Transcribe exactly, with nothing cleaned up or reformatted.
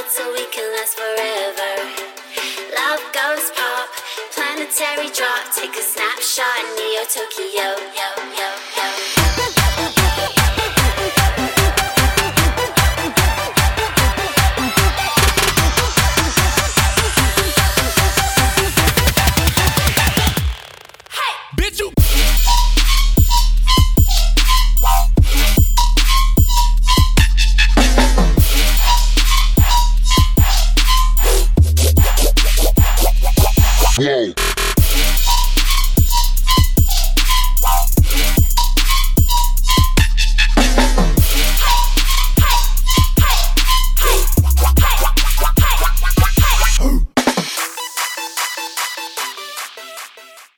so we can last forever. Love goes pop, planetary drop, take a snapshot, Neo Tokyo, yo, yo.